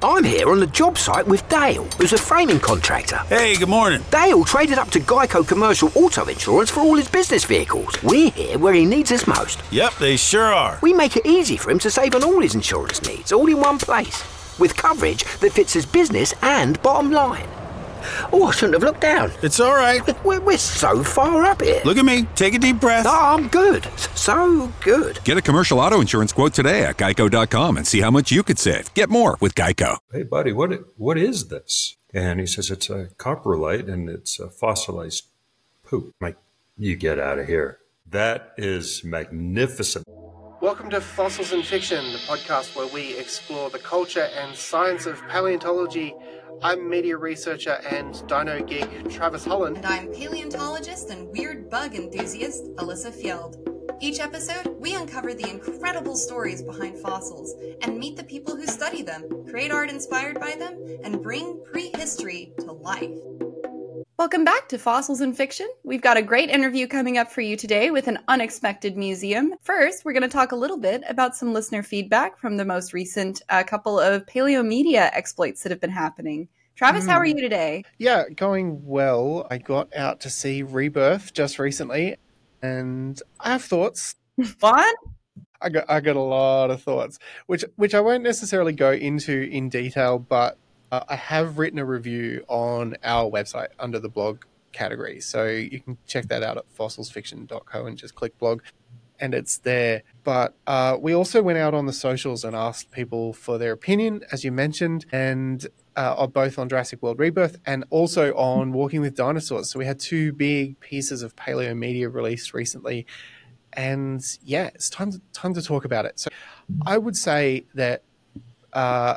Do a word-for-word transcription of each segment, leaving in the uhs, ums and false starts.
I'm here on the job site with Dale, who's a framing contractor. Hey, good morning. Dale traded up to Geico Commercial Auto Insurance for all his business vehicles. We're here where he needs us most. Yep, they sure are. We make it easy for him to save on all his insurance needs, all in one place, with coverage that fits his business and bottom line. Oh, I shouldn't have looked down. It's all right. We're, we're so far up here. Look at me. Take a deep breath. Oh, I'm good. So good. Get a commercial auto insurance quote today at geico dot com and see how much you could save. Get more with Geico. Hey, buddy, what what is this? And he says, it's a coprolite and it's a fossilized poop. I'm like, you get out of here. That is magnificent. Welcome to Fossils and Fiction, the podcast where we explore the culture and science of paleontology. I'm media researcher and dino geek Travis Holland. And I'm paleontologist and weird bug enthusiast Alyssa Fjeld. Each episode, we uncover the incredible stories behind fossils and meet the people who study them, create art inspired by them, and bring prehistory to life. Welcome back to Fossils and Fiction. We've got a great interview coming up for you today with an unexpected museum. First, we're going to talk a little bit about some listener feedback from the most recent uh, couple of paleomedia exploits that have been happening. Travis, mm. how are you today? Yeah, going well. I got out to see Rebirth just recently, and I have thoughts. What? I got I got a lot of thoughts, which which I won't necessarily go into in detail, but Uh, I have written a review on our website under the blog category. So you can check that out at fossils fiction dot co and just click blog and it's there. But uh, we also went out on the socials and asked people for their opinion, as you mentioned, and uh, both on Jurassic World Rebirth and also on Walking with Dinosaurs. So we had two big pieces of paleo media released recently. And yeah, it's time to, time to talk about it. So I would say that uh,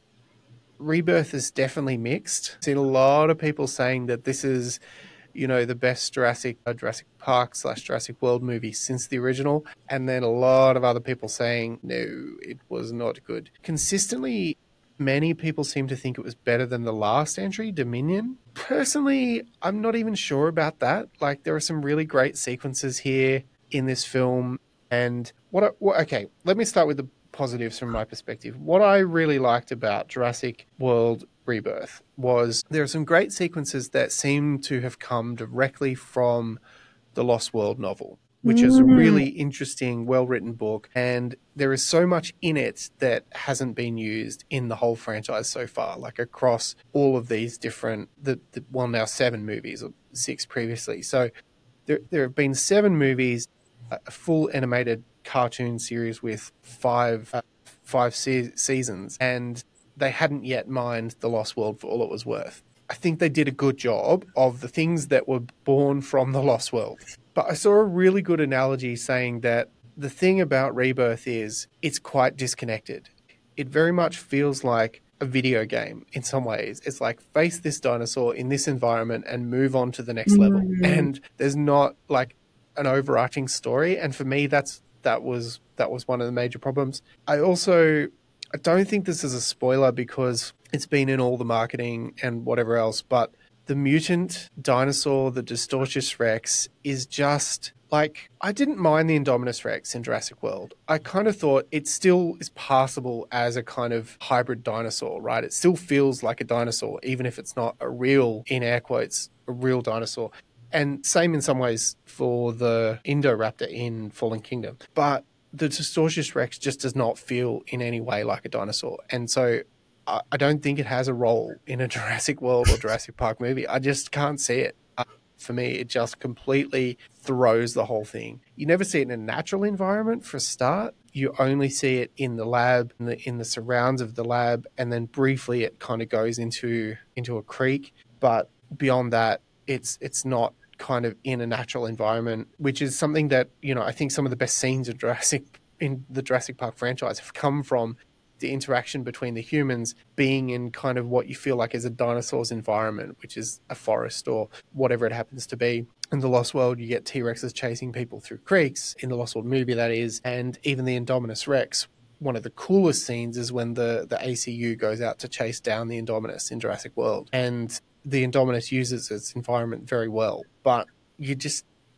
Rebirth is definitely mixed. I've seen a lot of people saying that this is, you know, the best Jurassic uh, Jurassic Park slash Jurassic World movie since the original. And then a lot of other people saying, no, it was not good. Consistently, many people seem to think it was better than the last entry, Dominion. Personally, I'm not even sure about that. Like, there are some really great sequences here in this film. And what, I, what okay, let me start with the positives from my perspective. What I really liked about Jurassic World Rebirth was there are some great sequences that seem to have come directly from the Lost World novel, which is a really interesting, well-written book, and there is so much in it that hasn't been used in the whole franchise so far, like across all of these different, the, the well, now seven movies, or six previously. So there, there have been seven movies, a full animated cartoon series with five uh, five se- seasons, and they hadn't yet mined the Lost World for all it was worth. I think they did a good job of the things that were born from the Lost World. But I saw a really good analogy saying that the thing about Rebirth is it's quite disconnected. It very much feels like a video game in some ways. It's like face this dinosaur in this environment and move on to the next mm-hmm. level. And there's not like an overarching story. And for me, that's that was that was one of the major problems. I also I don't think this is a spoiler because it's been in all the marketing and whatever else, but the mutant dinosaur, the Distortius Rex, is just like, I didn't mind the Indominus Rex in Jurassic World. I kind of thought it still is passable as a kind of hybrid dinosaur, right? It still feels like a dinosaur, even if it's not a real, in air quotes, a real dinosaur. And same in some ways for the Indoraptor in Fallen Kingdom. But the Distortius Rex just does not feel in any way like a dinosaur. And so I, I don't think it has a role in a Jurassic World or Jurassic Park movie. I just can't see it. Uh, for me, it just completely throws the whole thing. You never see it in a natural environment for a start. You only see it in the lab, in the, in the surrounds of the lab, and then briefly it kind of goes into into a creek. But beyond that, it's it's not kind of in a natural environment, which is something that, you know, I think some of the best scenes of Jurassic in the Jurassic Park franchise have come from the interaction between the humans being in kind of what you feel like is a dinosaur's environment, which is a forest or whatever it happens to be. In the Lost World, you get T-Rexes chasing people through creeks, in the Lost World movie that is, and even the Indominus Rex. One of the coolest scenes is when the, the A C U goes out to chase down the Indominus in Jurassic World. And the Indominus uses its environment very well, but you just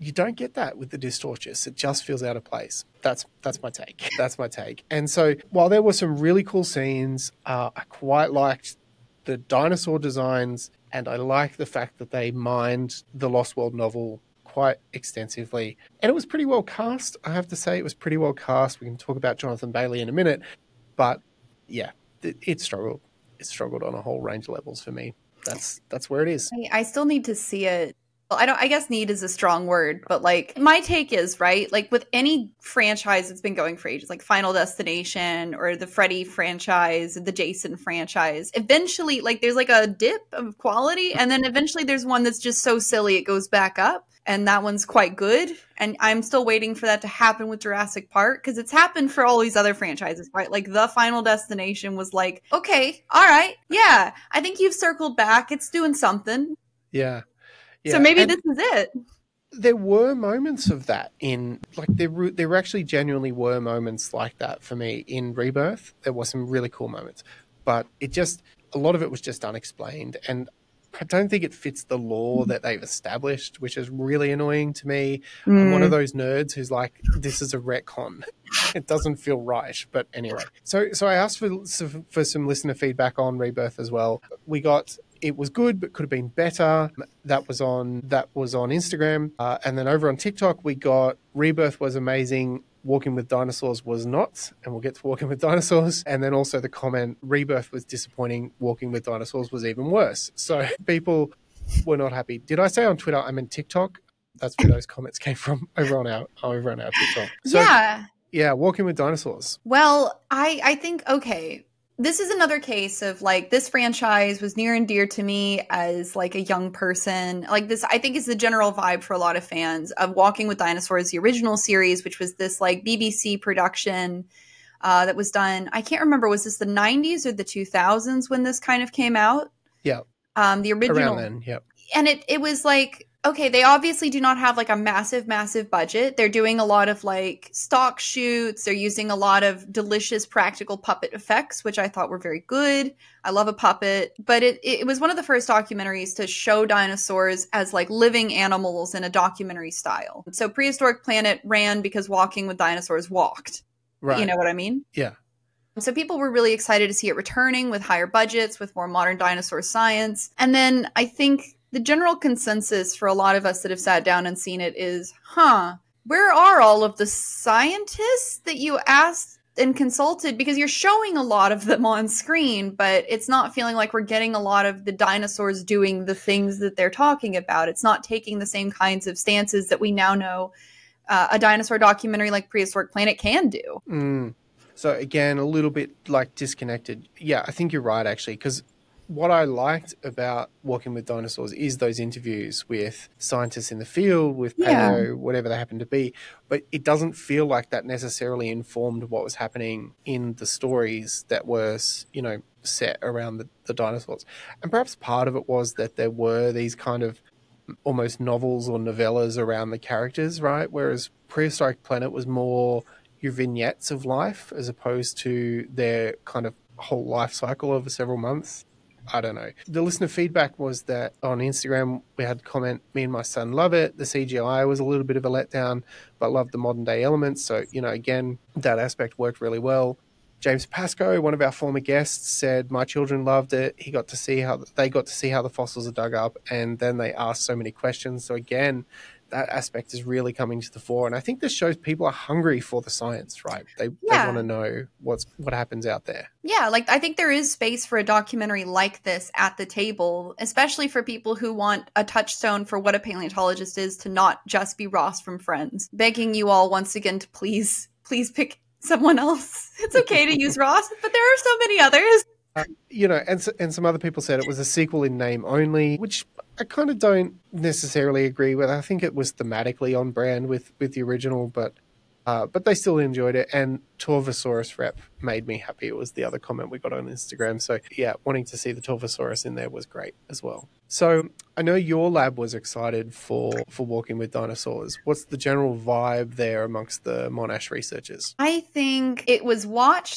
you don't get that with the Distorchus. It just feels out of place. That's that's my take. That's my take. And so while there were some really cool scenes, uh, I quite liked the dinosaur designs, and I like the fact that they mined the Lost World novel quite extensively. And it was pretty well cast, I have to say. It was pretty well cast. We can talk about Jonathan Bailey in a minute. But yeah, it, it struggled. It struggled on a whole range of levels for me. That's that's where it is. I, I still need to see it. Well, I don't. I guess need is a strong word, but like my take is right. Like with any franchise that's been going for ages, like Final Destination or the Freddy franchise, the Jason franchise. Eventually, like there's like a dip of quality, and then eventually there's one that's just so silly it goes back up, and that one's quite good. And I'm still waiting for that to happen with Jurassic Park because it's happened for all these other franchises, right? Like the Final Destination was like, okay, all right, yeah, I think you've circled back. It's doing something. Yeah. Yeah, so maybe and this is it. There were moments of that in, like, there were, there actually genuinely were moments like that for me in Rebirth. There were some really cool moments, but it just, a lot of it was just unexplained. And I don't think it fits the lore that they've established, which is really annoying to me. Mm. I'm one of those nerds who's like, this is a retcon. It doesn't feel right. But anyway, so so I asked for, for some listener feedback on Rebirth as well. We got... It was good, but could have been better. That was on that was on Instagram. Uh, and then over on TikTok, we got Rebirth was amazing. Walking with Dinosaurs was not. And we'll get to Walking with Dinosaurs. And then also the comment, Rebirth was disappointing. Walking with Dinosaurs was even worse. So people were not happy. Did I say on Twitter I meant TikTok? That's where those comments came from over on our, over on our TikTok. So, yeah. Yeah, Walking with Dinosaurs. Well, I, I think, okay. This is another case of like this franchise was near and dear to me as like a young person. Like this, I think is the general vibe for a lot of fans of Walking with Dinosaurs, the original series, which was this like B B C production uh, that was done. I can't remember, was this the nineties or the two thousands when this kind of came out? Yeah. Um, the original. Around then, yep. And it, it was like, okay, they obviously do not have like a massive, massive budget. They're doing a lot of like stock shoots. They're using a lot of delicious practical puppet effects, which I thought were very good. I love a puppet. But it, it was one of the first documentaries to show dinosaurs as like living animals in a documentary style. So Prehistoric Planet ran because Walking with Dinosaurs walked. Right. You know what I mean? Yeah. So people were really excited to see it returning with higher budgets, with more modern dinosaur science. And then I think the general consensus for a lot of us that have sat down and seen it is, huh, where are all of the scientists that you asked and consulted? Because you're showing a lot of them on screen, but it's not feeling like we're getting a lot of the dinosaurs doing the things that they're talking about. It's not taking the same kinds of stances that we now know uh, a dinosaur documentary like Prehistoric Planet can do. Mm. So again, a little bit like disconnected. Yeah, I think you're right, actually, because what I liked about Walking with Dinosaurs is those interviews with scientists in the field, with paleo, yeah. whatever they happen to be. But it doesn't feel like that necessarily informed what was happening in the stories that were, you know, set around the, the dinosaurs. And perhaps part of it was that there were these kind of almost novels or novellas around the characters, right? Whereas Prehistoric Planet was more your vignettes of life as opposed to their kind of whole life cycle over several months. I don't know. The listener feedback was that on Instagram, we had a comment, me and my son love it. The C G I was a little bit of a letdown, but loved the modern day elements. So, you know, again, that aspect worked really well. James Pascoe, one of our former guests, said, my children loved it. He got to see how they got to see how the fossils are dug up. And then they asked so many questions. So again, that aspect is really coming to the fore. And I think this shows people are hungry for the science, right? They, yeah. they want to know what's what happens out there. Yeah, like I think there is space for a documentary like this at the table, especially for people who want a touchstone for what a paleontologist is to not just be Ross from Friends. Begging you all once again to please, please pick someone else. It's okay to use Ross, but there are so many others. Uh, you know, and and some other people said it was a sequel in name only, which I kind of don't necessarily agree with. I think it was thematically on brand with, with the original, but uh, but they still enjoyed it. And Torvosaurus rep made me happy. It was the other comment we got on Instagram. So yeah, wanting to see the Torvosaurus in there was great as well. So I know your lab was excited for, for Walking with Dinosaurs. What's the general vibe there amongst the Monash researchers? I think it was watched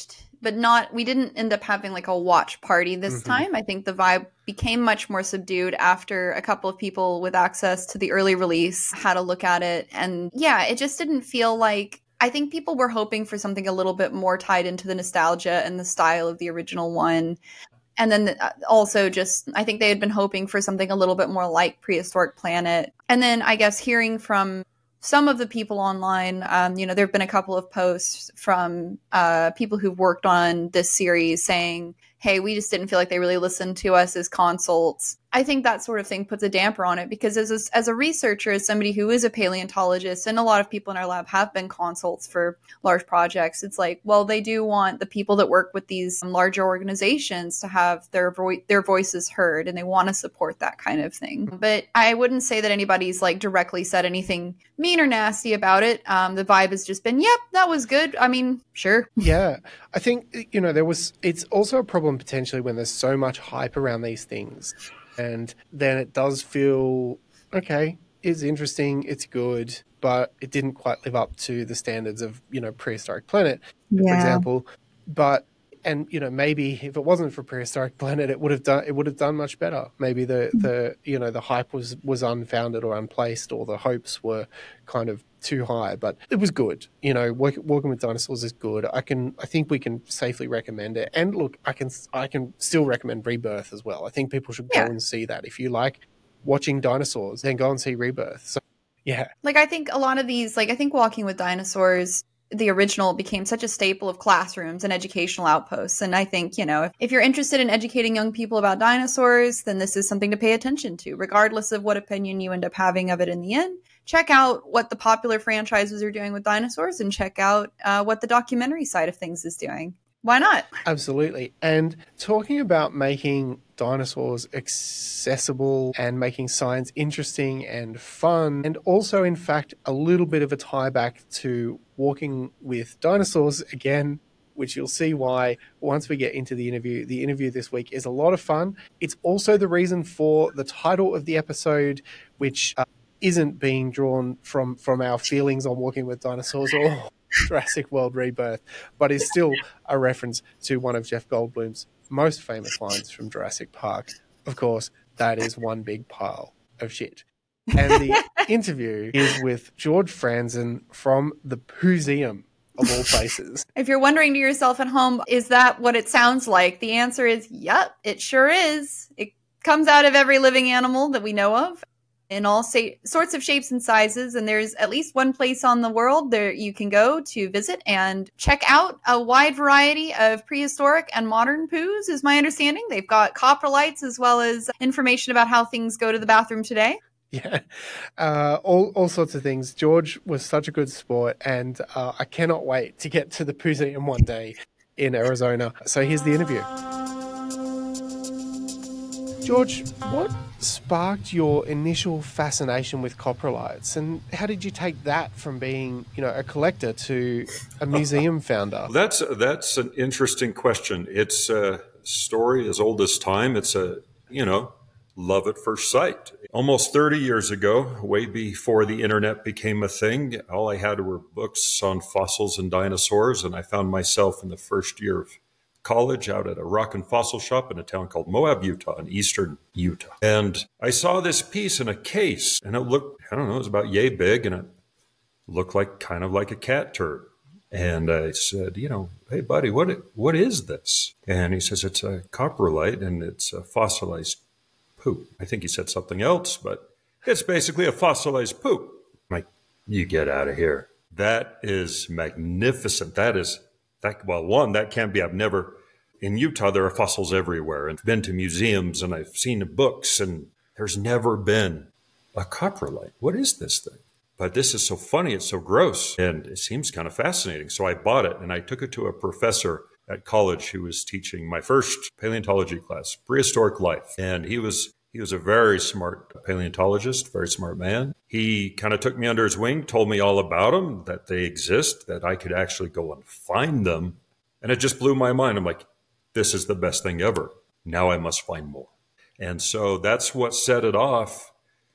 but not, we didn't end up having like a watch party this Mhm. time. I think the vibe became much more subdued after a couple of people with access to the early release had a look at it. And yeah, it just didn't feel like, I think people were hoping for something a little bit more tied into the nostalgia and the style of the original one. And then also just, I think they had been hoping for something a little bit more like Prehistoric Planet. And then I guess hearing from some of the people online, um, you know, there have been a couple of posts from uh, people who've worked on this series saying, hey, we just didn't feel like they really listened to us as consults. I think that sort of thing puts a damper on it because as a, as a researcher, as somebody who is a paleontologist, and a lot of people in our lab have been consults for large projects, it's like, well, they do want the people that work with these larger organizations to have their vo- their voices heard, and they want to support that kind of thing. But I wouldn't say that anybody's like directly said anything mean or nasty about it. Um, the vibe has just been, yep, that was good. I mean, sure. Yeah, I think, you know, there was, it's also a problem potentially when there's so much hype around these things. And then it does feel, okay, it's interesting, it's good, but it didn't quite live up to the standards of, you know, Prehistoric Planet, Yeah. for example. But, and, you know, maybe if it wasn't for Prehistoric Planet, it would have done, it would have done much better. Maybe the, the you know, the hype was, was unfounded or unplaced, or the hopes were kind of too high, but it was good. You know, work, Walking with Dinosaurs is good. I can, I think we can safely recommend it. And look, I can, I can still recommend Rebirth as well. I think people should go Yeah. and see that. If you like watching dinosaurs, then go and see Rebirth. So, yeah. Like, I think a lot of these, like, I think Walking with Dinosaurs, the original, became such a staple of classrooms and educational outposts. And I think, you know, if, if you're interested in educating young people about dinosaurs, then this is something to pay attention to, regardless of what opinion you end up having of it in the end. Check out what the popular franchises are doing with dinosaurs, and check out uh, what the documentary side of things is doing. Why not? Absolutely. And talking about making dinosaurs accessible and making science interesting and fun, and also, in fact, a little bit of a tie back to Walking with Dinosaurs again, which you'll see why once we get into the interview. The interview this week is a lot of fun. It's also the reason for the title of the episode, which uh, isn't being drawn from, from our feelings on Walking with Dinosaurs or Jurassic World Rebirth, but is still a reference to one of Jeff Goldblum's most famous lines from Jurassic Park. Of course, that is one big pile of shit. And the interview is with George Franzen from the Pooseum, of all places. If you're wondering to yourself at home, is that what it sounds like? The answer is, yep, it sure is. It comes out of every living animal that we know of, in all sa- sorts of shapes and sizes. And there's at least one place on the world there you can go to visit and check out a wide variety of prehistoric and modern poos, is my understanding. They've got coprolites as well as information about how things go to the bathroom today. Yeah, uh, all all sorts of things. George was such a good sport, and uh, I cannot wait to get to the Pooseum one day in Arizona. So here's the interview. George, what sparked your initial fascination with coprolites, and how did you take that from being, you know, a collector to a museum founder? That's that's an interesting question. It's a story as old as time. It's a, you know, love at first sight. Almost thirty years ago, way before the internet became a thing, all I had were books on fossils and dinosaurs, and I found myself in the first year of college out at a rock and fossil shop in a town called Moab, Utah, in eastern Utah. And I saw this piece in a case, and it looked, I don't know, it was about yay big, and it looked like kind of like a cat turd. And I said, you know, hey, buddy, what what is this? And he says, it's a coprolite, and it's a fossilized poop. I think he said something else, but it's basically a fossilized poop. I'm like, you get out of here. That is magnificent. That is, that. well, one, that can't be. I've never, in Utah, there are fossils everywhere. And I've been to museums and I've seen books, and there's never been a coprolite. What is this thing? But this is so funny. It's so gross. And it seems kind of fascinating. So I bought it and I took it to a professor at college who was teaching my first paleontology class, Prehistoric Life. And he was he was a very smart paleontologist, very smart man. He kind of took me under his wing, told me all about them, that they exist, that I could actually go and find them. And it just blew my mind. I'm like, this is the best thing ever. Now I must find more. And so that's what set it off.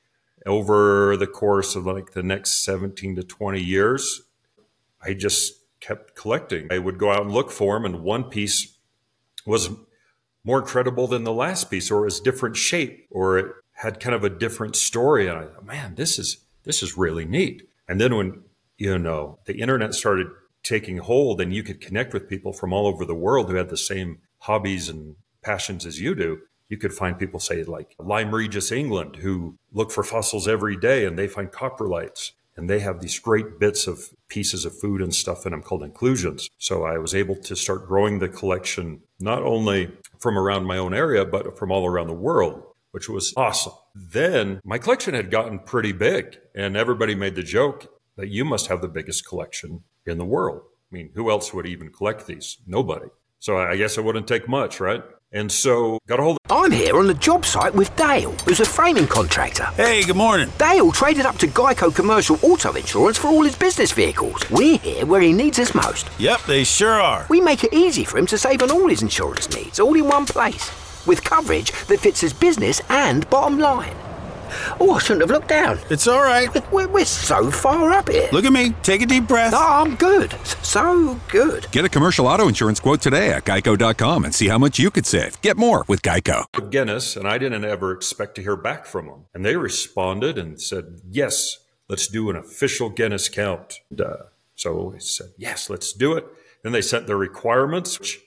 Over the course of like the next seventeen to twenty years, I just kept collecting. I would go out and look for them, and one piece was more incredible than the last piece, or it was different shape, or it had kind of a different story. And I thought, man, this is this is really neat. And then when, you know, the internet started taking hold and you could connect with people from all over the world who had the same hobbies and passions as you do, you could find people, say, like Lyme Regis, England, who look for fossils every day and they find coprolites. And they have these great bits of pieces of food and stuff in them called inclusions. So I was able to start growing the collection, not only from around my own area, but from all around the world, which was awesome. Then my collection had gotten pretty big, and everybody made the joke that you must have the biggest collection in the world. I mean, who else would even collect these? Nobody. So I guess it wouldn't take much, right? And so got a hold of... I'm here on the job site with Dale, who's a framing contractor. Hey, good morning. Dale traded up to Geico Commercial Auto Insurance for all his business vehicles. We're here where he needs us most. Yep, they sure are. We make it easy for him to save on all his insurance needs, all in one place, with coverage that fits his business and bottom line. Oh, I shouldn't have looked down. It's all right. We're, we're so far up here. Look at me. Take a deep breath. Oh, I'm good. So good. Get a commercial auto insurance quote today at geico dot com and see how much you could save. Get more with Geico. Guinness, and I didn't ever expect to hear back from them. And they responded and said, yes, let's do an official Guinness count. And, uh, so we said, yes, let's do it. Then they sent their requirements, which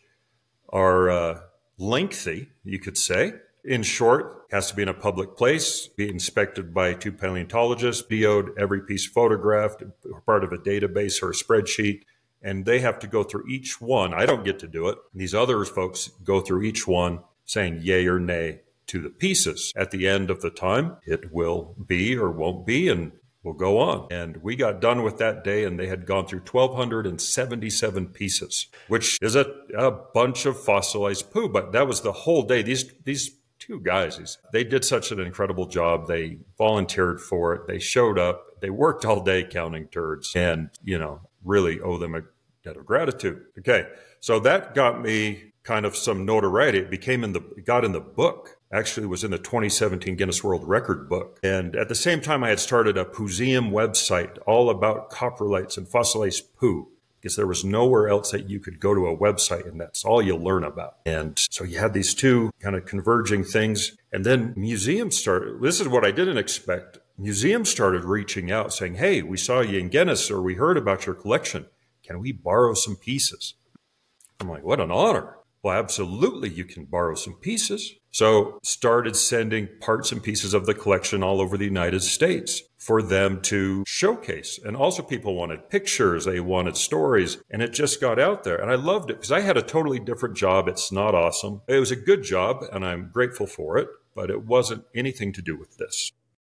are uh, lengthy, you could say. In short, has to be in a public place, be inspected by two paleontologists, D O'd, every piece photographed, part of a database or a spreadsheet, and they have to go through each one. I don't get to do it. These other folks go through each one saying yay or nay to the pieces. At the end of the time, it will be or won't be, and we'll go on. And we got done with that day, and they had gone through one thousand two hundred seventy-seven pieces, which is a, a bunch of fossilized poo, but that was the whole day. These these two guys, they did such an incredible job. They volunteered for it. They showed up. They worked all day counting turds, and, you know, really owe them a debt of gratitude. Okay, so that got me kind of some notoriety. It became in the, it got in the book. Actually, it was in the twenty seventeen Guinness World Record book. And at the same time, I had started a Pooseum website all about coprolites and fossilized poo, because there was nowhere else that you could go to a website and that's all you'll learn about. And so you had these two kind of converging things. And then museums started, this is what I didn't expect. Museums started reaching out saying, hey, we saw you in Guinness, or we heard about your collection. Can we borrow some pieces? I'm like, what an honor. Well, absolutely, you can borrow some pieces. So started sending parts and pieces of the collection all over the United States for them to showcase. And also people wanted pictures, they wanted stories, and it just got out there. And I loved it because I had a totally different job. It's not awesome. It was a good job, and I'm grateful for it, but it wasn't anything to do with this.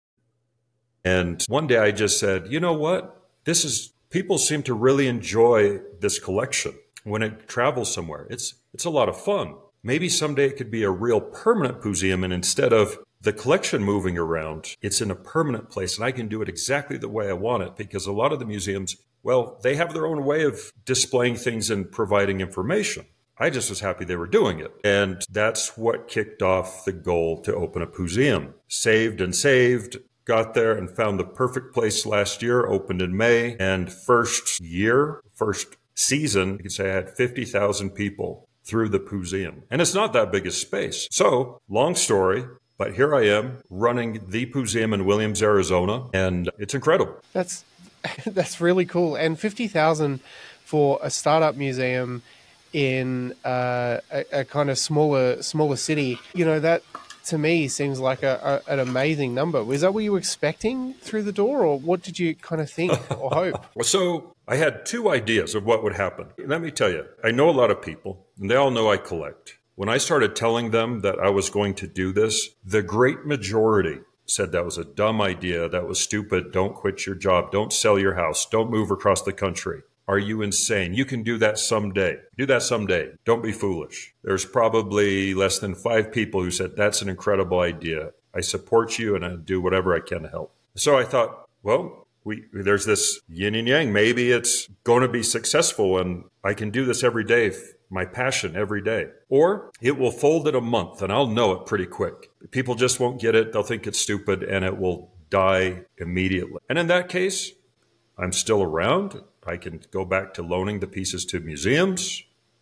And one day I just said, you know what? This is, people seem to really enjoy this collection when it travels somewhere. It's it's a lot of fun. Maybe someday it could be a real permanent museum, and instead of the collection moving around, it's in a permanent place, and I can do it exactly the way I want it, because a lot of the museums, well, they have their own way of displaying things and providing information. I just was happy they were doing it. And that's what kicked off the goal to open a Pooseum. Saved and saved, got there and found the perfect place last year, opened in May, and first year, first season, you could say I had fifty thousand people through the Pooseum. And it's not that big a space. So, long story, but here I am running the Pooseum in Williams, Arizona, and it's incredible. That's that's really cool. And fifty thousand for a startup museum in uh, a, a kind of smaller smaller city, you know, that to me seems like a, a, an amazing number. Was that what you were expecting through the door, or what did you kind of think or hope? So I had two ideas of what would happen. Let me tell you, I know a lot of people, and they all know I collect. When I started telling them that I was going to do this, the great majority said that was a dumb idea, that was stupid, don't quit your job, don't sell your house, don't move across the country. Are you insane? You can do that someday. Do that someday. Don't be foolish. There's probably less than five people who said, that's an incredible idea. I support you and I do whatever I can to help. So I thought, well, we, there's this yin and yang. Maybe it's going to be successful and I can do this every day, my passion every day. Or it will fold in a month and I'll know it pretty quick. People just won't get it. They'll think it's stupid and it will die immediately. And in that case, I'm still around. I can go back to loaning the pieces to museums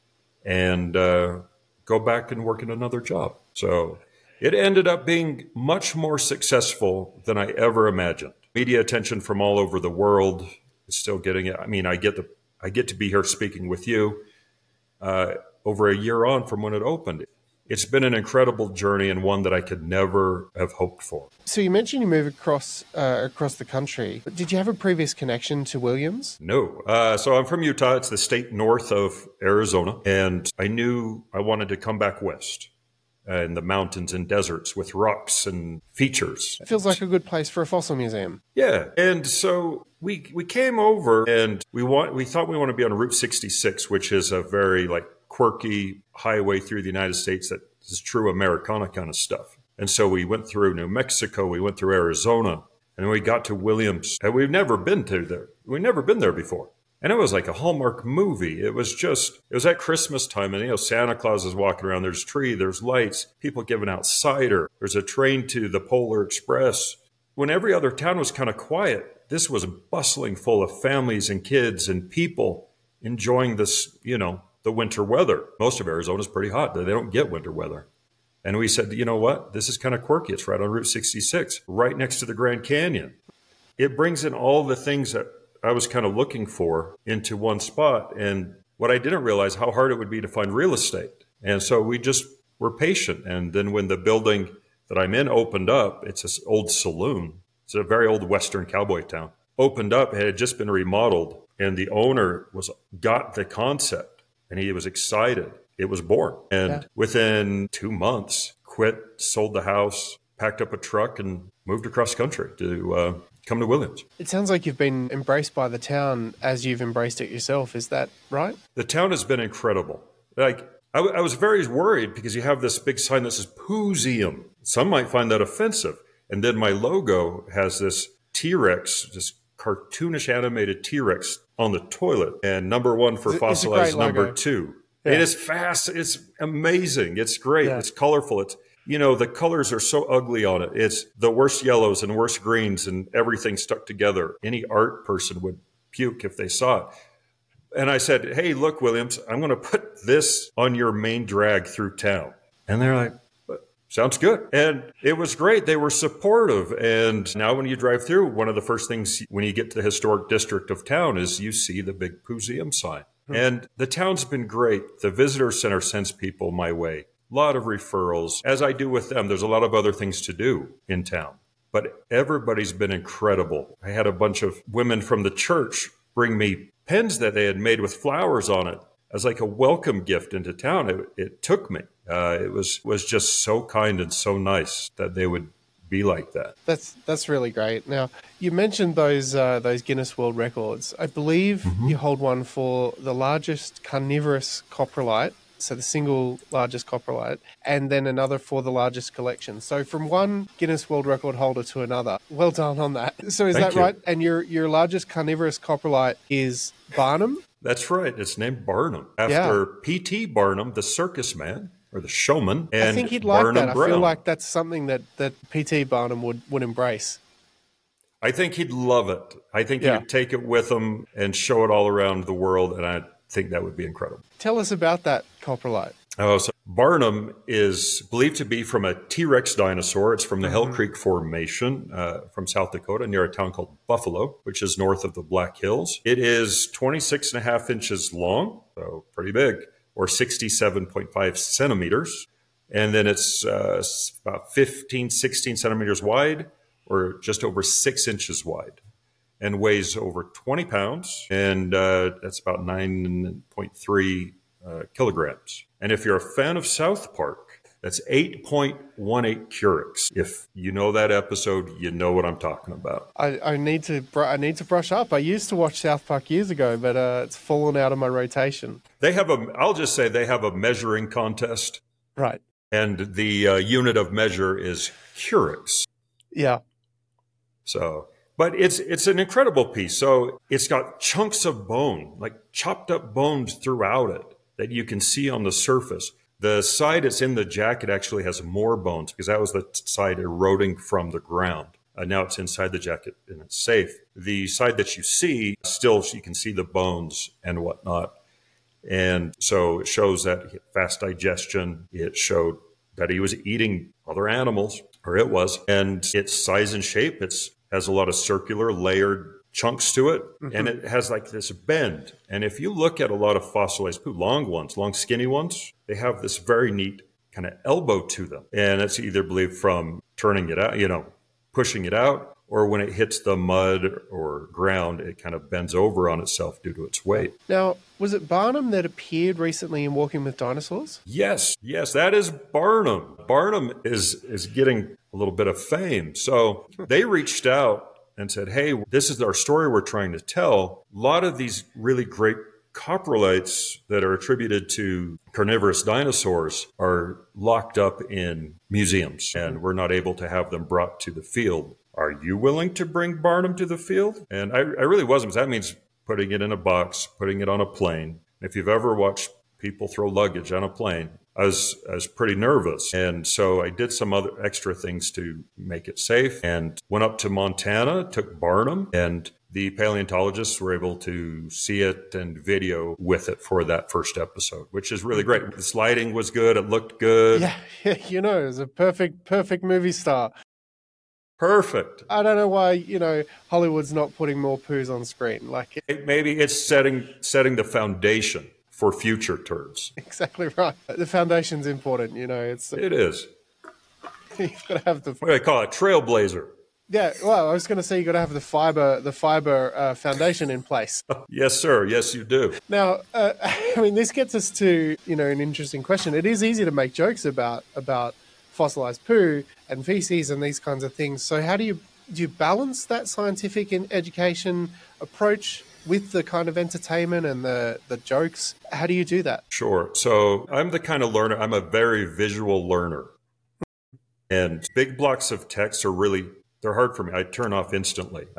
and uh, go back and work in another job. So it ended up being much more successful than I ever imagined. Media attention from all over the world is still getting it. I mean, I get the I get to be here speaking with you uh, over a year on from when it opened. It's been an incredible journey and one that I could never have hoped for. So you mentioned you moved across uh, across the country. Did you have a previous connection to Williams? No. Uh, so I'm from Utah. It's the state north of Arizona. And I knew I wanted to come back west uh, in the mountains and deserts with rocks and features. It feels like a good place for a fossil museum. Yeah. And so we we came over and we want we thought we want to be on Route sixty-six, which is a very like quirky highway through the United States that is true Americana kind of stuff. And so we went through New Mexico, we went through Arizona, and we got to Williams. And we've never been to there. We've never been there before. And it was like a Hallmark movie. It was just, it was at Christmas time, and you know, Santa Claus is walking around. There's a tree, there's lights, people giving out cider. There's a train to the Polar Express. When every other town was kind of quiet, this was bustling full of families and kids and people enjoying this, you know, the winter weather. Most of Arizona is pretty hot. They don't get winter weather. And we said, you know what? This is kind of quirky. It's right on Route sixty-six, right next to the Grand Canyon. It brings in all the things that I was kind of looking for into one spot. And what I didn't realize, how hard it would be to find real estate. And so we just were patient. And then when the building that I'm in opened up, it's this old saloon. It's a very old Western cowboy town. Opened up, it had just been remodeled. And the owner was got the concept. And he was excited. It was born. And yeah. Within two months, quit, sold the house, packed up a truck, and moved across country to uh, come to Williams. It sounds like you've been embraced by the town as you've embraced it yourself. Is that right? The town has been incredible. Like, I, w- I was very worried because you have this big sign that says Pooseum. Some might find that offensive. And then my logo has this T-Rex, this cartoonish animated T-Rex on the toilet, and number one for it's, fossilized it's number two. Yeah. It is fast. It's amazing. It's great. Yeah. It's colorful. It's, you know, the colors are so ugly on it. It's the worst yellows and worst greens and everything stuck together. Any art person would puke if they saw it. And I said, hey, look, Williams, I'm going to put this on your main drag through town. And they're like, sounds good. And it was great. They were supportive. And now when you drive through, one of the first things when you get to the historic district of town is you see the big Pooseum sign. Hmm. And the town's been great. The visitor center sends people my way. A lot of referrals. As I do with them, there's a lot of other things to do in town. But everybody's been incredible. I had a bunch of women from the church bring me pens that they had made with flowers on it as like a welcome gift into town. It, it took me. Uh, it was was just so kind and so nice that they would be like that. That's that's really great. Now, you mentioned those uh, those Guinness World Records. I believe mm-hmm. you hold one for the largest carnivorous coprolite, so the single largest coprolite, and then another for the largest collection. So from one Guinness World Record holder to another. Well done on that. So is Thank that you. right? And your your largest carnivorous coprolite is Barnum? That's right. It's named Barnum after Yeah. P T Barnum, the circus man. Or the showman, and I think he'd like Barnum that. Brown. I feel like that's something that, that P T Barnum would, would embrace. I think he'd love it. I think Yeah. he'd take it with him and show it all around the world, and I think that would be incredible. Tell us about that coprolite. Oh, so Barnum is believed to be from a T-Rex dinosaur. It's from the Hell Creek Formation uh, from South Dakota near a town called Buffalo, which is north of the Black Hills. It is twenty-six and a half inches long, so pretty big, or sixty-seven point five centimeters. And then it's uh, about fifteen, sixteen centimeters wide, or just over six inches wide, and weighs over twenty pounds. And uh, that's about nine point three uh, kilograms. And if you're a fan of South Park, that's eight point one eight Curix. If you know that episode, you know what I'm talking about. I, I need to br- I need to brush up. I used to watch South Park years ago, but uh, it's fallen out of my rotation. They have a, I'll just say they have a measuring contest. Right. And the uh, unit of measure is Curix. Yeah. So, but it's it's an incredible piece. So it's got chunks of bone, like chopped up bones throughout it that you can see on the surface. The side it's in the jacket actually has more bones because that was the side eroding from the ground. Uh, now it's inside the jacket and it's safe. The side that you see, still you can see the bones and whatnot. And so it shows that he had fast digestion. It showed that he was eating other animals, or it was. And its size and shape, it's has a lot of circular layered chunks to it. Mm-hmm. And it has like this bend. And if you look at a lot of fossilized poo, long ones, long skinny ones, they have this very neat kind of elbow to them. And it's either believed from turning it out, you know, pushing it out, or when it hits the mud or ground, it kind of bends over on itself due to its weight. Now, was it Barnum that appeared recently in Walking with Dinosaurs? Yes, yes, that is Barnum. Barnum is is getting a little bit of fame. So they reached out and said, hey, this is our story we're trying to tell. A lot of these really great coprolites that are attributed to carnivorous dinosaurs are locked up in museums, and we're not able to have them brought to the field. Are you willing to bring Barnum to the field? And I, I really wasn't, because that means putting it in a box, putting it on a plane. If you've ever watched people throw luggage on a plane, I was, I was pretty nervous. And so I did some other extra things to make it safe and went up to Montana, took Barnum, and the paleontologists were able to see it and video with it for that first episode, which is really great. The lighting was good. It looked good. Yeah, yeah, you know, it was a perfect, perfect movie star. Perfect. I don't know why, you know, Hollywood's not putting more poos on screen. Like it, maybe it's setting setting the foundation for future turds. Exactly right. The foundation's important, you know. It's it is. You've got to have the. What do they call it? Trailblazer. Yeah. Well, I was going to say you got to have the fiber, the fiber uh, foundation in place. Yes, sir. Yes, you do. Now, uh, I mean, this gets us to, you know, an interesting question. It is easy to make jokes about about. fossilized poo and feces and these kinds of things. So how do you do you balance that scientific and education approach with the kind of entertainment and the, the jokes? How do you do that? Sure. So I'm the kind of learner, I'm a very visual learner. And big blocks of text are really, they're hard for me. I turn off instantly. I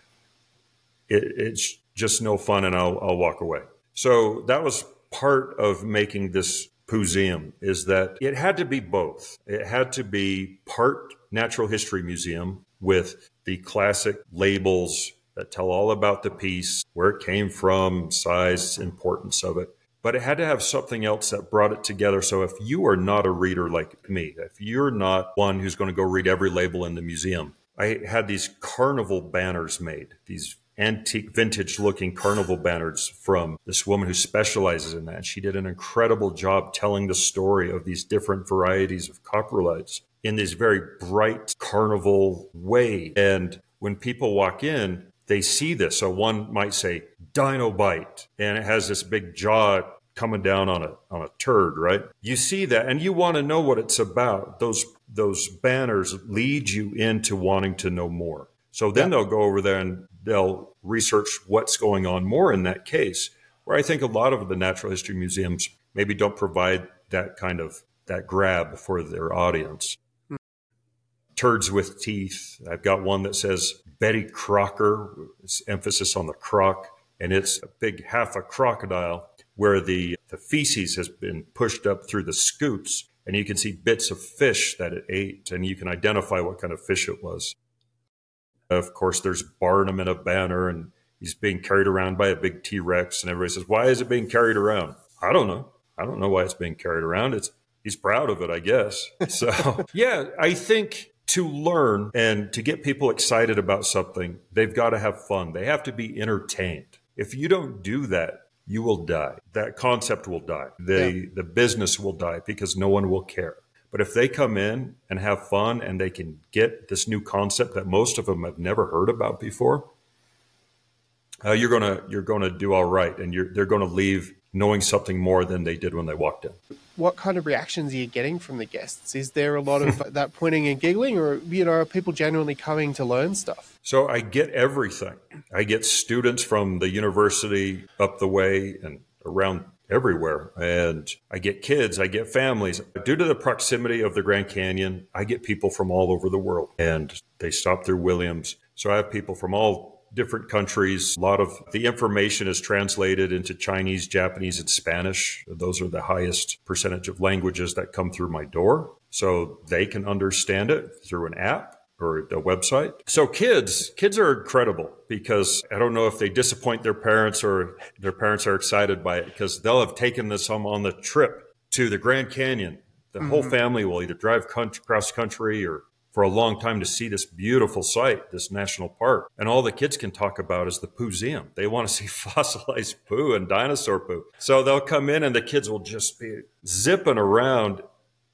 it, It's just no fun, and I'll, I'll walk away. So that was part of making this Museum, is that it had to be both. It had to be part natural history museum with the classic labels that tell all about the piece, where it came from, size, importance of it. But it had to have something else that brought it together. So if you are not a reader like me, if you're not one who's going to go read every label in the museum, I had these carnival banners made, these antique, vintage-looking carnival banners from this woman who specializes in that. And she did an incredible job telling the story of these different varieties of coprolites in this very bright carnival way. And when people walk in, they see this. So one might say, Dinobite, and it has this big jaw coming down on a on a turd, right? You see that, and you want to know what it's about. Those those banners lead you into wanting to know more. So then yeah. they'll go over there and they'll research what's going on more in that case, where I think a lot of the natural history museums maybe don't provide that kind of that grab for their audience. Mm. Turds with teeth. I've got one that says Betty Crocker, emphasis on the croc, and it's a big half a crocodile where the, the feces has been pushed up through the scutes, and you can see bits of fish that it ate, and you can identify what kind of fish it was. Of course, there's Barnum in a banner, and he's being carried around by a big T-Rex, and everybody says, why is it being carried around? I don't know. I don't know why it's being carried around. It's he's proud of it, I guess. So, yeah, I think to learn and to get people excited about something, they've got to have fun. They have to be entertained. If you don't do that, you will die. That concept will die. The, yeah. the business will die because no one will care. But if they come in and have fun and they can get this new concept that most of them have never heard about before, uh, you're gonna you're gonna do all right, and you're they're gonna leave knowing something more than they did when they walked in. What kind of reactions are you getting from the guests? Is there a lot of that pointing and giggling, or you know, are people genuinely coming to learn stuff? So I get everything. I get students from the university up the way and around everywhere. And I get kids, I get families. Due to the proximity of the Grand Canyon, I get people from all over the world, and they stop through Williams. So I have people from all different countries. A lot of the information is translated into Chinese, Japanese, and Spanish. Those are the highest percentage of languages that come through my door. So they can understand it through an app, or the website. So kids, kids are incredible because I don't know if they disappoint their parents or their parents are excited by it because they'll have taken this home on the trip to the Grand Canyon. The mm-hmm. whole family will either drive country, cross country or for a long time to see this beautiful site, this national park. And all the kids can talk about is the Pooseum. They want to see fossilized poo and dinosaur poo. So they'll come in and the kids will just be zipping around.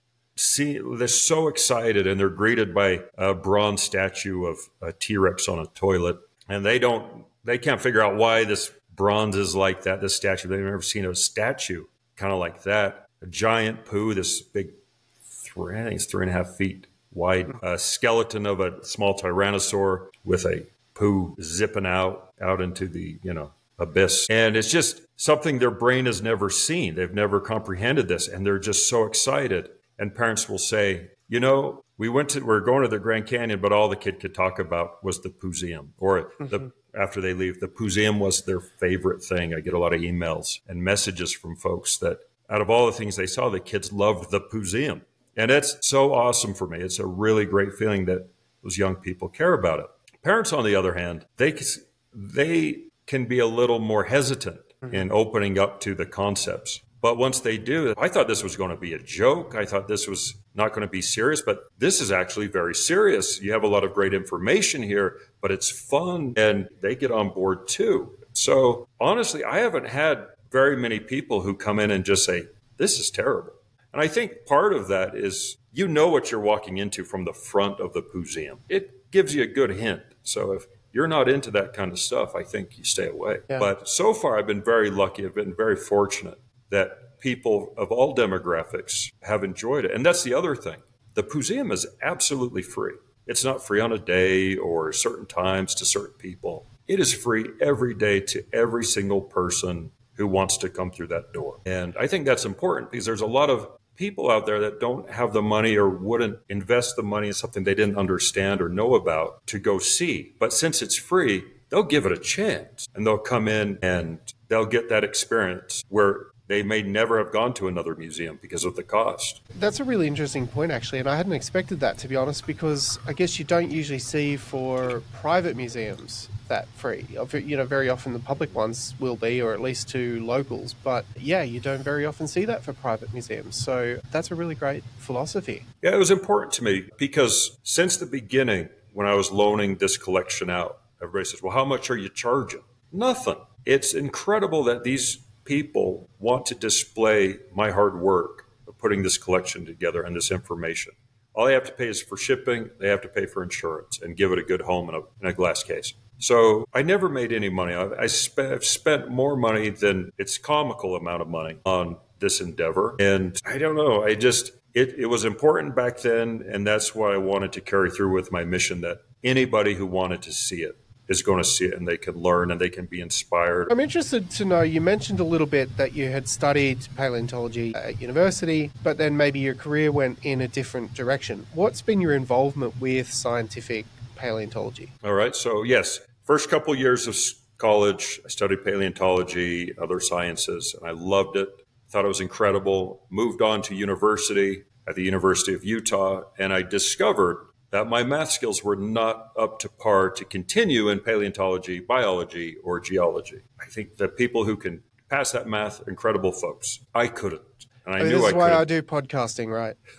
See, they're so excited and they're greeted by a bronze statue of a T-Rex on a toilet. And they don't, they can't figure out why this bronze is like that, this statue. They've never seen a statue kind of like that. A giant poo, this big, three, I think it's three and a half feet wide uh, skeleton of a small tyrannosaur with a poo zipping out, out into the, you know, abyss. And it's just something their brain has never seen. They've never comprehended this. And they're just so excited. And parents will say, you know, we went to, we're going to the Grand Canyon, but all the kid could talk about was the Pooseum. Or mm-hmm. the, after they leave, the Pooseum was their favorite thing. I get a lot of emails and messages from folks that out of all the things they saw, the kids loved the Pooseum. And it's so awesome for me. It's a really great feeling that those young people care about it. Parents, on the other hand, they they can be a little more hesitant mm-hmm. in opening up to the concepts. But once they do, I thought this was going to be a joke. I thought this was not going to be serious, but this is actually very serious. You have a lot of great information here, but it's fun and they get on board too. So honestly, I haven't had very many people who come in and just say, this is terrible. And I think part of that is you know what you're walking into from the front of the Pooseum. It gives you a good hint. So if you're not into that kind of stuff, I think you stay away. Yeah. But so far, I've been very lucky. I've been very fortunate that people of all demographics have enjoyed it. And that's the other thing. The Pooseum is absolutely free. It's not free on a day or certain times to certain people. It is free every day to every single person who wants to come through that door. And I think that's important because there's a lot of people out there that don't have the money or wouldn't invest the money in something they didn't understand or know about to go see. But since it's free, they'll give it a chance and they'll come in and they'll get that experience where they may never have gone to another museum because of the cost. That's a really interesting point, actually, and I hadn't expected that, to be honest, because I guess you don't usually see for private museums that free. You know, very often the public ones will be, or at least to locals, but yeah, you don't very often see that for private museums. So that's a really great philosophy. Yeah, it was important to me because since the beginning, when I was loaning this collection out, everybody says, well, how much are you charging? Nothing. It's incredible that these people want to display my hard work of putting this collection together and this information. All they have to pay is for shipping. They have to pay for insurance and give it a good home in a, in a glass case. So I never made any money. I, I sp- I've spent more money than its comical amount of money on this endeavor. And I don't know. I just, it, it was important back then. And that's why I wanted to carry through with my mission that anybody who wanted to see it is going to see it and they can learn and they can be inspired. I'm interested to know, you mentioned a little bit that you had studied paleontology at university, but then maybe your career went in a different direction. What's been your involvement with scientific paleontology? All right. So yes, first couple years of college, I studied paleontology, other sciences, and I loved it. Thought it was incredible. Moved on to university at the University of Utah, and I discovered that my math skills were not up to par to continue in paleontology, biology, or geology. I think that people who can pass that math are incredible folks. I couldn't. And I, I mean, knew this I is why couldn't. I do podcasting,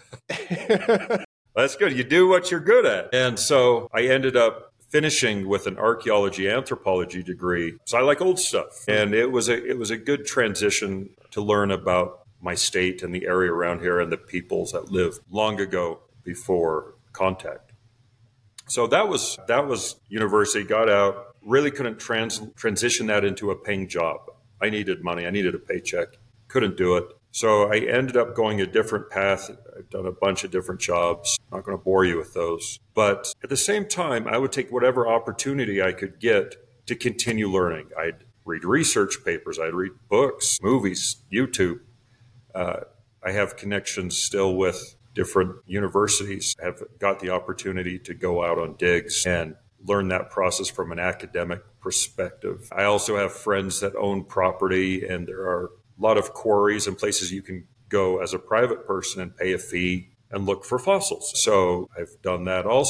right? That's good. You do what you're good at. And so I ended up finishing with an archaeology anthropology degree. So I like old stuff. And it was a it was a good transition to learn about my state and the area around here and the peoples that lived long ago before contact. So that was that was university, got out, really couldn't trans, transition that into a paying job. I needed money. I needed a paycheck. Couldn't do it. So I ended up going a different path. I've done a bunch of different jobs. I'm not going to bore you with those. But at the same time, I would take whatever opportunity I could get to continue learning. I'd read research papers. I'd read books, movies, YouTube. Uh, I have connections still with different universities. Have got the opportunity to go out on digs and learn that process from an academic perspective. I also have friends that own property, and there are a lot of quarries and places you can go as a private person and pay a fee and look for fossils. So I've done that also.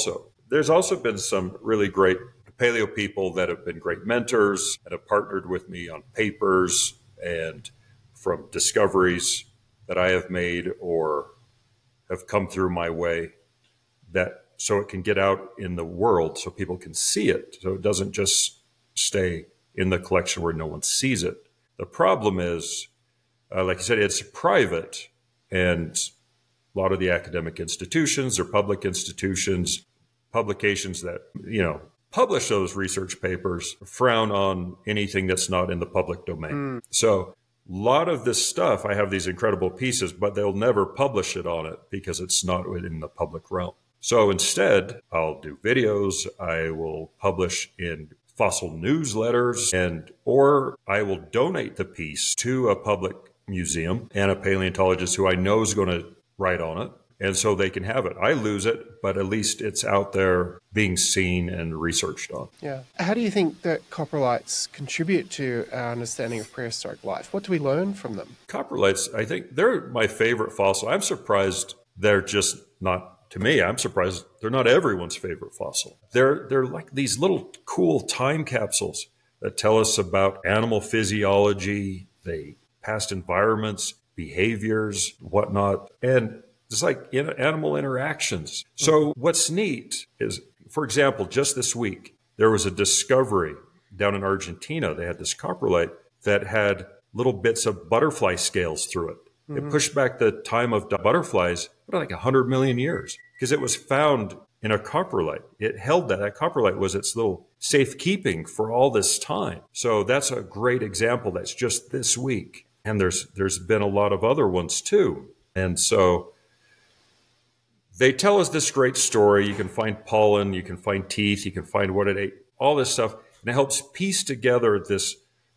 There's also been some really great paleo people that have been great mentors and have partnered with me on papers and from discoveries that I have made or have come through my way, that so it can get out in the world so people can see it. So it doesn't just stay in the collection where no one sees it. The problem is, uh, like I said, it's private, and a lot of the academic institutions or public institutions, publications that, you know, publish those research papers frown on anything that's not in the public domain. Mm. So a lot of this stuff, I have these incredible pieces, but they'll never publish it on it because it's not within the public realm. So instead, I'll do videos, I will publish in fossil newsletters, and or I will donate the piece to a public museum and a paleontologist who I know is going to write on it. And so they can have it. I lose it, but at least it's out there being seen and researched on. Yeah. How do you think that coprolites contribute to our understanding of prehistoric life? What do we learn from them? Coprolites, I think they're my favorite fossil. I'm surprised they're just not, to me, I'm surprised they're not everyone's favorite fossil. They're, they're like these little cool time capsules that tell us about animal physiology, the past environments, behaviors, whatnot. And it's like in animal interactions. So what's neat is, for example, just this week, there was a discovery down in Argentina. They had this coprolite that had little bits of butterfly scales through it. Mm-hmm. It pushed back the time of butterflies like one hundred million years because it was found in a coprolite. It held that. That coprolite was its little safekeeping for all this time. So that's a great example. That's just this week. And there's there's been a lot of other ones too. And so they tell us this great story. You can find pollen, you can find teeth, you can find what it ate, all this stuff. And it helps piece together this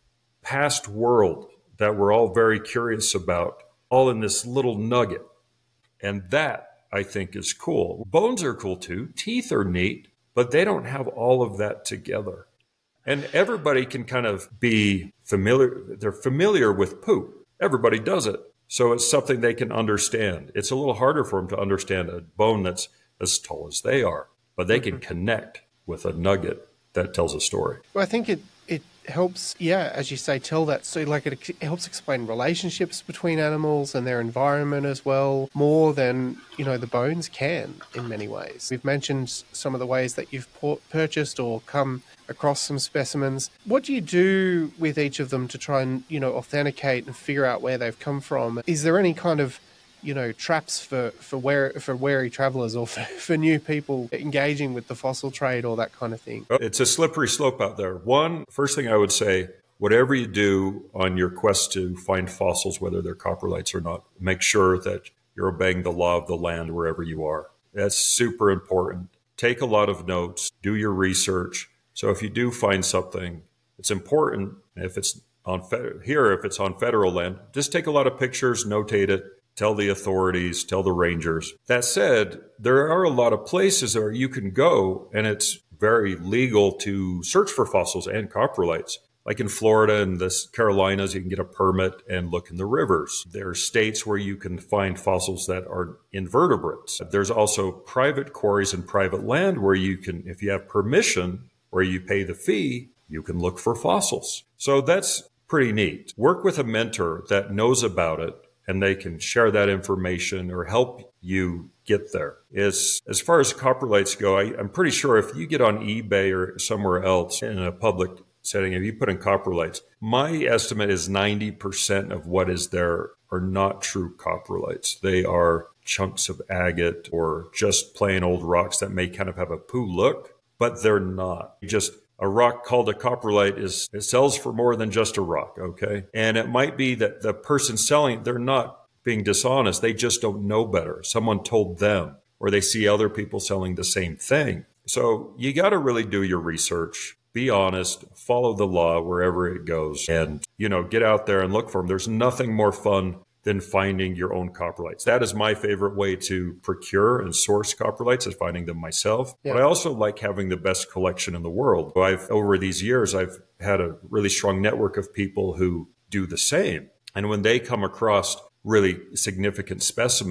past world that we're all very curious about, all in this little nugget. And that, I think, is cool. Bones are cool too. Teeth are neat, but they don't have all of that together. And everybody can kind of be familiar. They're familiar with poop. Everybody does it. So it's something they can understand. It's a little harder for them to understand a bone that's as tall as they are, but they can connect with a nugget that tells a story. Well, I think it, it helps, yeah, as you say, tell that. So like it, it helps explain relationships between animals and their environment as well, more than, you know, the bones can in many ways. We've mentioned some of the ways that you've por- purchased or come across some specimens. What do you do with each of them to try and, you know, authenticate and figure out where they've come from? Is there any kind of, you know, traps for, for, where, for wary travelers or for, for new people engaging with the fossil trade or that kind of thing? It's a slippery slope out there. One, first thing I would say, whatever you do on your quest to find fossils, whether they're coprolites or not, make sure that you're obeying the law of the land wherever you are. That's super important. Take a lot of notes, do your research. So if you do find something, it's important. If it's on fe- here, if it's on federal land, just take a lot of pictures, notate it, tell the authorities, tell the rangers. That said, there are a lot of places where you can go and it's very legal to search for fossils and coprolites. Like in Florida and the Carolinas, you can get a permit and look in the rivers. There are states where you can find fossils that are invertebrates. There's also private quarries and private land where you can, if you have permission, where you pay the fee, you can look for fossils. So that's pretty neat. Work with a mentor that knows about it and they can share that information or help you get there. As, as far as coprolites go, I, I'm pretty sure if you get on eBay or somewhere else in a public setting, if you put in coprolites, my estimate is ninety percent of what is there are not true coprolites. They are chunks of agate or just plain old rocks that may kind of have a poo look, but they're not. Just a rock called a coprolite is, it sells for more than just a rock, okay? And it might be that the person selling, they're not being dishonest. They just don't know better. Someone told them, or they see other people selling the same thing. So you got to really do your research, be honest, follow the law wherever it goes, and, you know, get out there and look for them. There's nothing more fun than finding your own coprolites. That is my favorite way to procure and source coprolites, is finding them myself. Yeah. But I also like having the best collection in the world. I've, over these years, I've had a really strong network of people who do the same. And when they come across really significant specimens,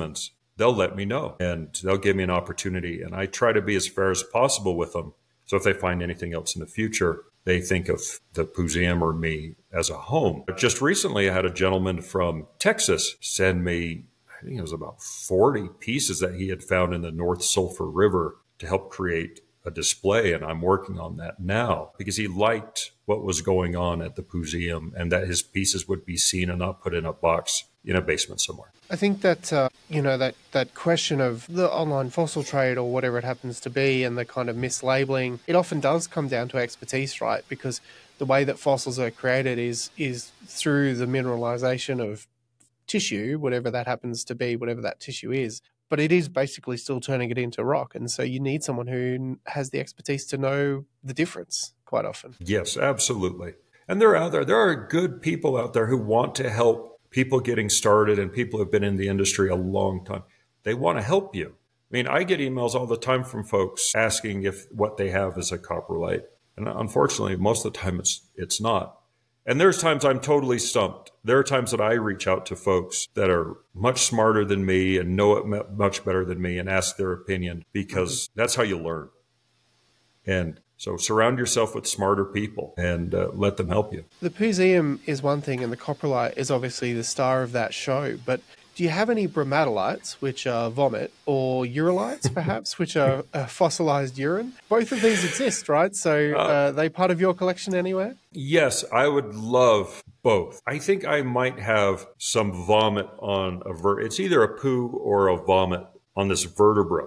they'll let me know and they'll give me an opportunity. And I try to be as fair as possible with them. So if they find anything else in the future, they think of the Museum or me as a home. But just recently, I had a gentleman from Texas send me, I think it was about forty pieces that he had found in the North Sulphur River to help create a display. And I'm working on that now because he liked what was going on at the museum and that his pieces would be seen and not put in a box in a basement somewhere. I think that, uh, you know, that, that question of the online fossil trade or whatever it happens to be and the kind of mislabeling, it often does come down to expertise, right? Because the way that fossils are created is is through the mineralization of tissue, whatever that happens to be, whatever that tissue is. But it is basically still turning it into rock. And so you need someone who has the expertise to know the difference quite often. Yes, absolutely. And they're out there. There are good people out there who want to help people getting started and people who have been in the industry a long time. They want to help you. I mean, I get emails all the time from folks asking if what they have is a coprolite. And unfortunately, most of the time it's it's not. And there's times I'm totally stumped. There are times that I reach out to folks that are much smarter than me and know it much better than me and ask their opinion because that's how you learn. And so surround yourself with smarter people and uh, let them help you. The museum is one thing and the coprolite is obviously the star of that show. But do you have any bromatolites, which are vomit, or urolites, perhaps, which are uh, fossilized urine? Both of these exist, right? So uh, are they part of your collection anywhere? Yes, I would love both. I think I might have some vomit on a ver- it's either a poo or a vomit on this vertebra.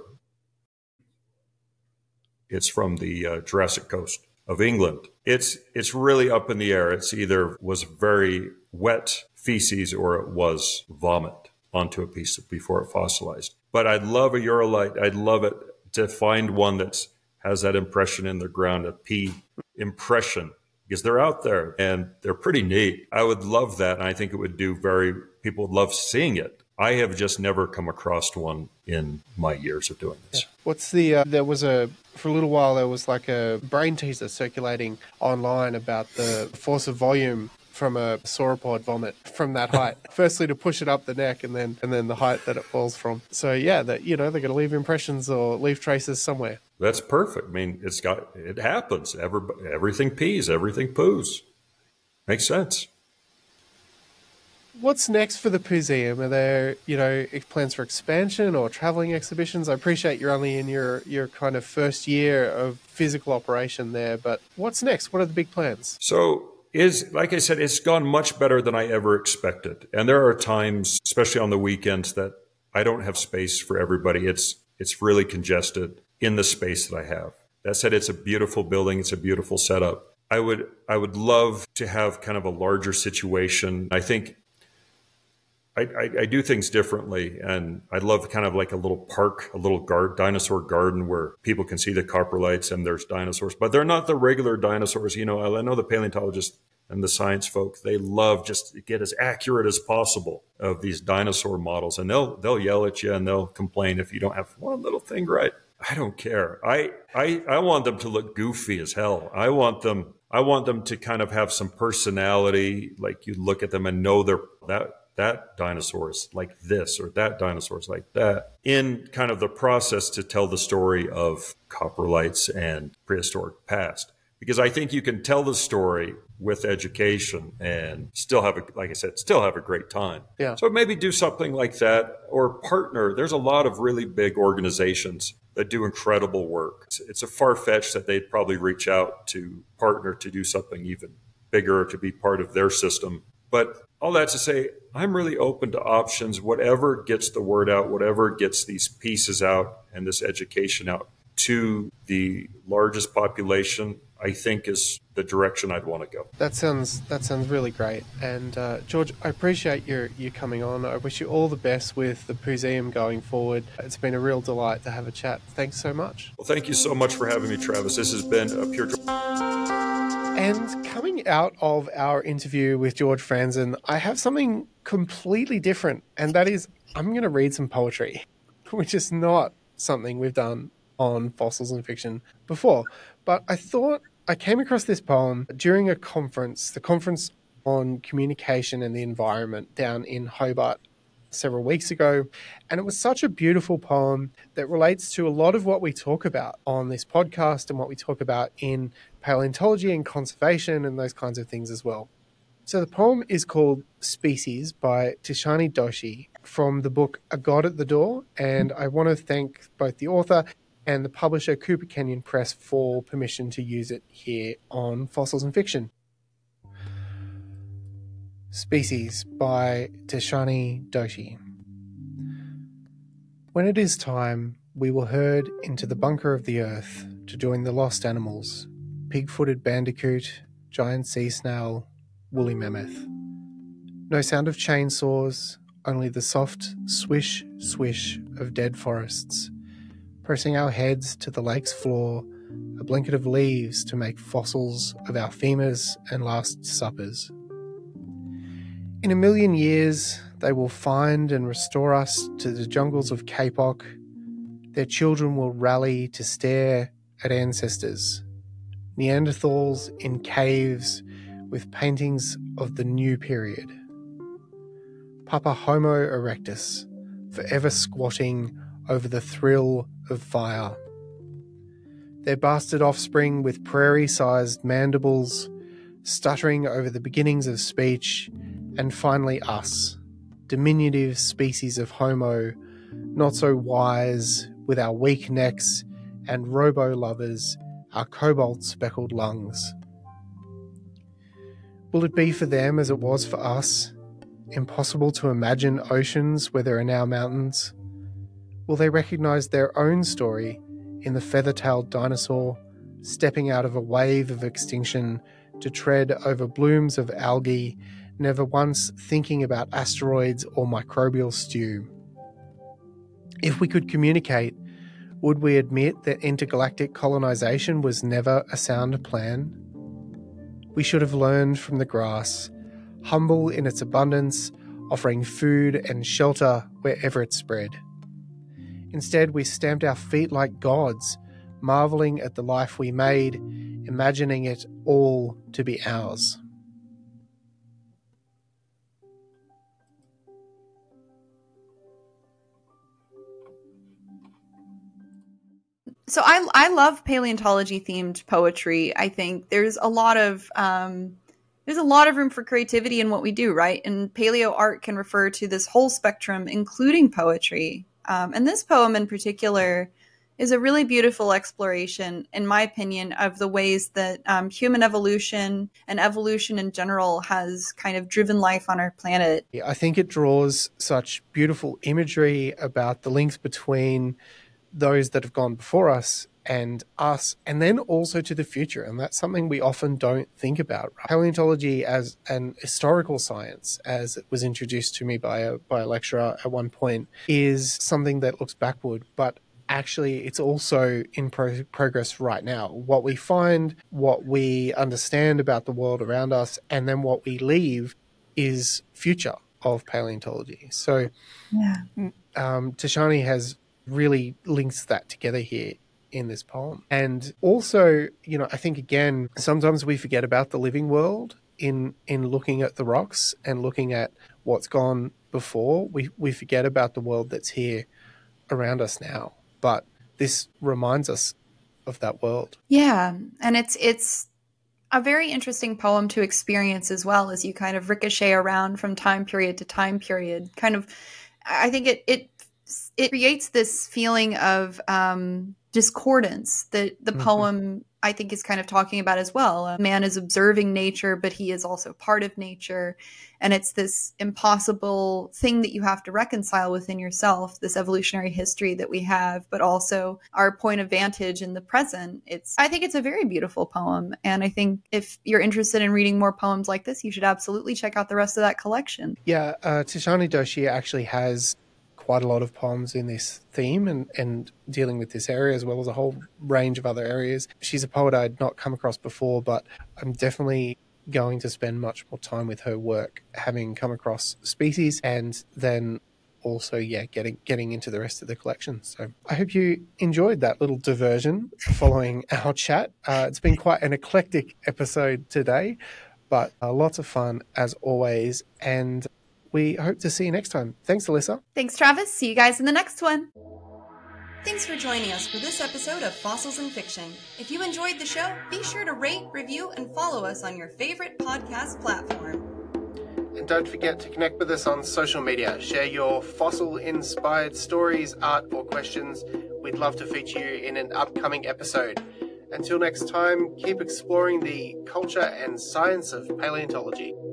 It's from the uh, Jurassic coast of England. It's it's really up in the air. It's either was very wet feces or it was vomit onto a piece before it fossilized. But I'd love a urolite. I'd love it to find one that has that impression in the ground, a pea impression, because they're out there and they're pretty neat. I would love that. And I think it would do very, people would love seeing it. I have just never come across one in my years of doing this. Yeah. What's the, uh, there was a, for a little while, there was like a brain teaser circulating online about the force of volume from a sauropod vomit from that height. Firstly, to push it up the neck and then and then the height that it falls from. So yeah, that, you know, they're going to leave impressions or leave traces somewhere. That's perfect. I mean, it's got, it happens. Every, everything pees, everything poos. Makes sense. What's next for the museum? Are there, you know, plans for expansion or traveling exhibitions? I appreciate you're only in your, your kind of first year of physical operation there, but what's next? What are the big plans? So is, like I said, it's gone much better than I ever expected. And there are times, especially on the weekends, that I don't have space for everybody. It's, it's really congested in the space that I have. That said, it's a beautiful building. It's a beautiful setup. I would, I would love to have kind of a larger situation. I think I, I, I do things differently, and I'd love kind of like a little park, a little guard, dinosaur garden where people can see the coprolites and there's dinosaurs, but they're not the regular dinosaurs. You know, I know the paleontologists and the science folk, they love just to get as accurate as possible of these dinosaur models, and they'll they'll yell at you and they'll complain if you don't have one little thing right. I don't care. I I, I want them to look goofy as hell. I want them I want them to kind of have some personality, like you look at them and know they're that. That dinosaur is like this, or that dinosaur is like that, in kind of the process to tell the story of coprolites and prehistoric past. Because I think you can tell the story with education and still have, a, like I said, still have a great time. Yeah. So maybe do something like that or partner. There's a lot of really big organizations that do incredible work. It's, it's a far-fetched that they'd probably reach out to partner to do something even bigger, to be part of their system. But all that to say, I'm really open to options, whatever gets the word out, whatever gets these pieces out and this education out to the largest population, I think is the direction I'd want to go. That sounds that sounds really great. And uh, George, I appreciate your you coming on. I wish you all the best with the museum going forward. It's been a real delight to have a chat. Thanks so much. Well, thank you so much for having me, Travis. This has been a pure joy. And coming out of our interview with George Franzen, I have something completely different, and that is I'm going to read some poetry, which is not something we've done on Fossils and Fiction before. But I thought I came across this poem during a conference, the conference on communication and the environment down in Hobart, several weeks ago. And it was such a beautiful poem that relates to a lot of what we talk about on this podcast and what we talk about in paleontology and conservation and those kinds of things as well. So the poem is called Species by Tishani Doshi from the book A God at the Door. And I want to thank both the author and the publisher Cooper Canyon Press for permission to use it here on Fossils and Fiction. Species by Tishani Doshi. When it is time, we will herd into the bunker of the earth to join the lost animals, pig-footed bandicoot, giant sea snail, woolly mammoth. No sound of chainsaws, only the soft swish, swish of dead forests, pressing our heads to the lake's floor, a blanket of leaves to make fossils of our femurs and last suppers. In a million years, they will find and restore us to the jungles of Kapok. Their children will rally to stare at ancestors, Neanderthals in caves with paintings of the new period. Papa Homo erectus, forever squatting over the thrill of fire. Their bastard offspring with prairie-sized mandibles, stuttering over the beginnings of speech, and finally us, diminutive species of Homo, not so wise, with our weak necks and robo-lovers, our cobalt-speckled lungs. Will it be for them as it was for us? Impossible to imagine oceans where there are now mountains? Will they recognise their own story in the feather-tailed dinosaur, stepping out of a wave of extinction to tread over blooms of algae, never once thinking about asteroids or microbial stew? If we could communicate, would we admit that intergalactic colonisation was never a sound plan? We should have learned from the grass, humble in its abundance, offering food and shelter wherever it spread. Instead, we stamped our feet like gods, marvelling at the life we made, imagining it all to be ours. So I I love paleontology themed poetry. I think there's a lot of um, there's a lot of room for creativity in what we do, right? And paleo art can refer to this whole spectrum, including poetry. Um, and this poem in particular is a really beautiful exploration, in my opinion, of the ways that um, human evolution and evolution in general has kind of driven life on our planet. I think it draws such beautiful imagery about the links between those that have gone before us and us, and then also to the future. And that's something we often don't think about. Paleontology as an historical science, as it was introduced to me by a, by a lecturer at one point, is something that looks backward, but actually it's also in pro- progress right now. What we find, what we understand about the world around us, and then what we leave is future of paleontology. So yeah. um, Tishani has really links that together here in this poem. And also, you know, I think, again, sometimes we forget about the living world in in looking at the rocks and looking at what's gone before. We, we forget about the world that's here around us now. But this reminds us of that world. Yeah, and it's it's a very interesting poem to experience as well, as you kind of ricochet around from time period to time period. Kind of, I think it it it creates this feeling of um, discordance that the Mm-hmm. poem, I think, is kind of talking about as well. A man is observing nature, but he is also part of nature. And it's this impossible thing that you have to reconcile within yourself, this evolutionary history that we have, but also our point of vantage in the present. It's, I think it's a very beautiful poem. And I think if you're interested in reading more poems like this, you should absolutely check out the rest of that collection. Yeah, uh, Tishani Doshi actually has quite a lot of poems in this theme and, and dealing with this area, as well as a whole range of other areas. She's a poet I'd not come across before, but I'm definitely going to spend much more time with her work, having come across Species and then also, yeah, getting getting into the rest of the collection. So I hope you enjoyed that little diversion following our chat. Uh, it's been quite an eclectic episode today, but uh, lots of fun as always. And we hope to see you next time. Thanks, Alyssa. Thanks, Travis. See you guys in the next one. Thanks for joining us for this episode of Fossils in Fiction. If you enjoyed the show, be sure to rate, review, and follow us on your favorite podcast platform. And don't forget to connect with us on social media. Share your fossil-inspired stories, art, or questions. We'd love to feature you in an upcoming episode. Until next time, keep exploring the culture and science of paleontology.